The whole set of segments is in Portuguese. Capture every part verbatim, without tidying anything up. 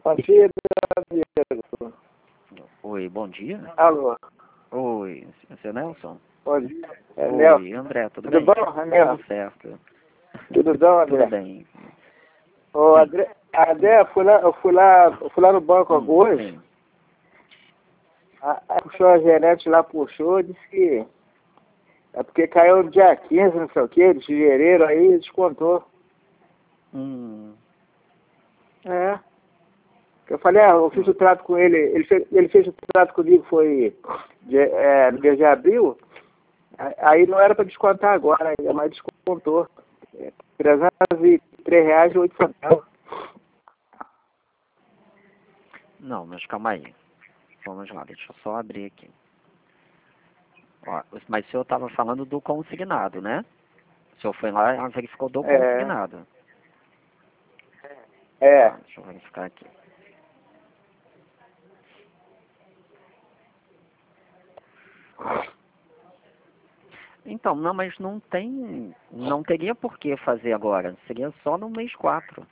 Bom dia, amigo. Oi, bom dia. Alô. Oi, seu Nelson? Bom dia. É Oi, Nelson. André, tudo, Tudo bem? bom, André? Tudo certo. Tudo bom, André? Tudo bem. Ô, André, André, eu fui lá, eu fui lá, eu fui lá no banco Hum, hoje. sim. A, a, puxou a gerente lá, puxou, disse que é porque caiu no dia quinze, não sei o que, de fevereiro, aí descontou. Hum, É. Eu falei, ah, eu fiz o trato com ele, ele fez, ele fez o trato comigo, foi de, é, no mês de abril, aí não era para descontar agora, mas descontou. É, trezentos e três reais e oito centavos. não, mas calma aí. Vamos lá, deixa eu só abrir aqui. Ó, mas o senhor estava falando do consignado, né? O senhor foi lá e verificou do É, consignado. é, Tá, deixa eu verificar aqui. Então, não, mas não tem, não teria por que fazer agora. Seria só no mês quatro.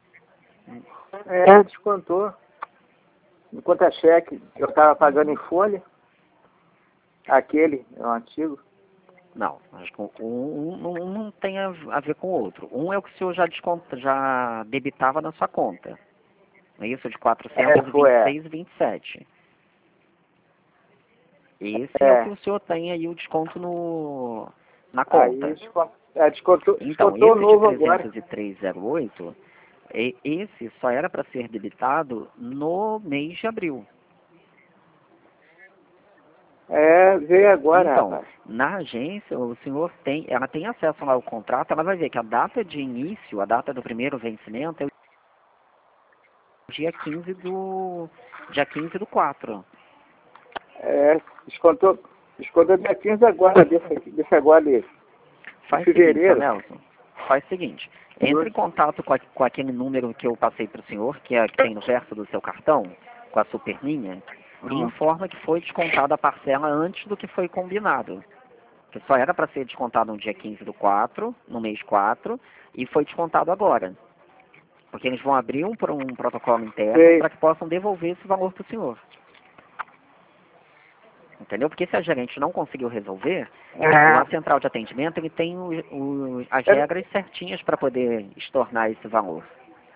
é, descontou. No conta-cheque, eu estava pagando em folha, aquele, é o antigo. Não, acho que um, um, um não tem a, a ver com o outro. Um é o que o senhor já, desconta, já debitava na sua conta. É isso, de É, quatrocentos e foi, vinte e é. seis e vinte e sete. Esse é o que É, o senhor tem aí o desconto no, na aí conta. descontou, é, descontou, Então, descontou o esse de novo agora. trezentos e três e zero oito, e- esse só era para ser debitado no mês de abril. É, veio agora, Então, rapaz. na agência, o senhor tem, ela tem acesso lá ao contrato, ela vai ver que a data de início, a data do primeiro vencimento é o dia quinze do, dia quinze do quatro. É, descontou, descontou dia quinze agora, desse, desse agora de, de Faz o seguinte, seu fevereiro. Nelson, faz o seguinte, entre em contato com, a- com aquele número que eu passei para o senhor, que, é, que tem no verso do seu cartão, com a superlinha, e Hum. informa que foi descontada a parcela antes do que foi combinado. Que só era para ser descontado no dia quinze do quatro, no mês quatro, e foi descontado agora. Porque eles vão abrir um, pro- um protocolo interno Sei. para que possam devolver esse valor para o senhor. Entendeu? Porque se a gerente não conseguiu resolver, É. a central de atendimento ele tem o, o, as É, regras certinhas para poder estornar esse valor.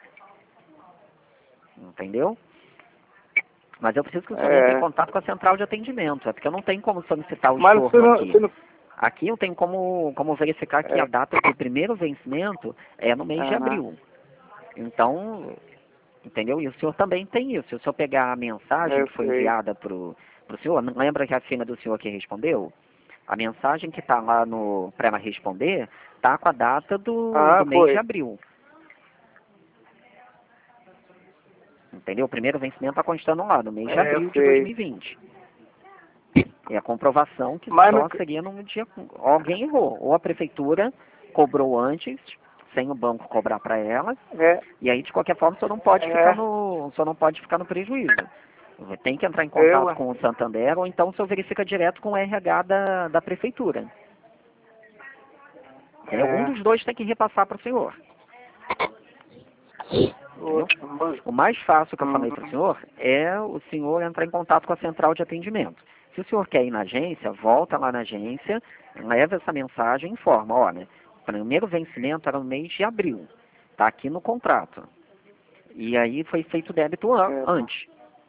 Entendeu? Mas eu preciso que o senhor entre em é. contato com a central de atendimento. É porque eu não tenho como solicitar o Mas você estorno não, aqui. você não... Aqui eu tenho como, como verificar que É. a data do primeiro vencimento é no mês de Aham. abril. Então, entendeu? E o senhor também tem isso. Se o senhor pegar a mensagem Eu que foi sei. enviada para o senhor, não lembra que a firma do senhor que respondeu? A mensagem que está lá no para ela responder está com a data do, Ah, do mês de foi. abril. Entendeu? O primeiro vencimento está constando lá, no mês de É, eu abril de sei. dois mil e vinte. E a comprovação que Mas não... só seria no dia. Alguém errou. Ou a prefeitura cobrou antes, sem o banco cobrar para ela, É, e aí de qualquer forma o senhor não pode ficar é. no. O senhor não pode ficar no prejuízo. Tem que entrar em Eu... contato com o Santander, ou então o senhor verifica direto com o R H da, da prefeitura. Entendeu? Um É. dos dois tem que repassar para o senhor. Entendeu? O mais fácil que eu falei para o Uhum. senhor é o senhor entrar em contato com a central de atendimento. Se o senhor quer ir na agência, volta lá na agência, leva essa mensagem e informa, olha, o primeiro vencimento era no mês de abril, está aqui no contrato. E aí foi feito o débito an- É. antes.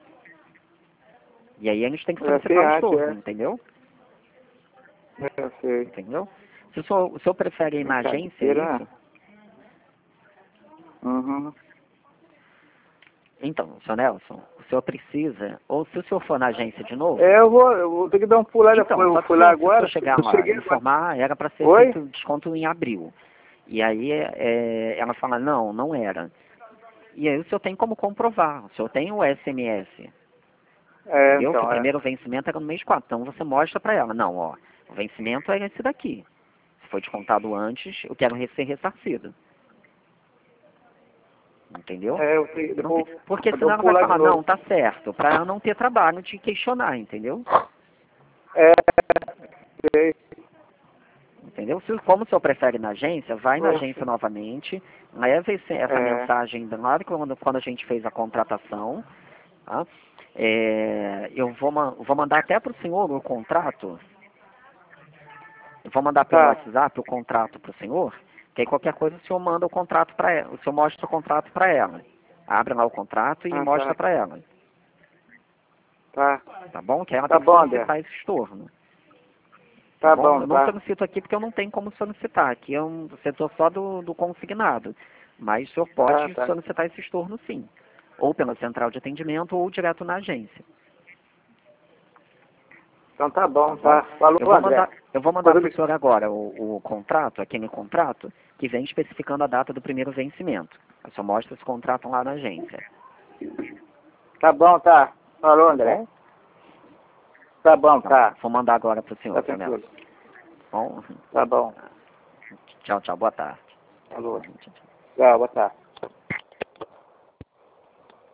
E aí eles têm que Eu sei, solicitar o acho, estorno, é. entendeu? Eu sei. Entendeu? Se o senhor, o senhor prefere ir na agência, é Brincadeira, né? isso? Uhum. Então, senhor Nelson, o senhor precisa, ou se o senhor for na agência de novo, É, eu vou, eu vou ter que dar um pulo lá então, depois. só Eu que fui se, lá o- se o senhor agora. chegar Eu lá e cheguei agora. informar, era para ser Oi? feito desconto em abril. E aí é, ela fala, não, não era. E aí o senhor tem como comprovar, o senhor tem o S M S, É, entendeu? Que o então, é. primeiro vencimento era no mês quatro. Então você mostra para ela, não, ó, o vencimento é esse daqui. Se foi descontado antes, eu quero ser ressarcido. Entendeu? É, eu, sei, Não depois, tem- Porque eu senão dou um ela vai pulo lá de falar, não, novo. tá certo, para ela não ter trabalho de questionar, entendeu? É, sei. Entendeu? Se, como o senhor prefere na agência, vai na Poxa. agência novamente, leva esse, essa É. mensagem lá quando, quando a gente fez a contratação, tá? É, eu vou, ma- vou mandar até para o senhor o contrato, eu vou mandar pelo Tá. WhatsApp o contrato para o senhor, que aí qualquer coisa o senhor manda o contrato para ela, o senhor mostra o contrato para ela. Abre lá o contrato e Ah, mostra tá. para ela, Tá. tá bom? Que ela Tá tem que bom, solicitar André. esse estorno. Tá Bom, bom, eu não tá. solicito aqui porque eu não tenho como solicitar. Aqui é um setor só do, do consignado. Mas o senhor pode Tá, tá. solicitar esse estorno sim. Ou pela central de atendimento ou direto na agência. Então tá bom, Tá tá. bom? Falou, Eu vou André. mandar, eu vou mandar Depois eu para o me... senhor agora o, o contrato, aquele contrato, que vem especificando a data do primeiro vencimento. Eu só mostro esse contrato lá na agência. Tá bom, tá. Falou, Tá André. bom? Tá bom, Então, tá. vou mandar agora para o senhor, Tá seu Nelson. tranquilo. Bom, Tá bom. tchau, tchau, boa tarde. Falou. Tchau, tchau. Tchau, boa tarde.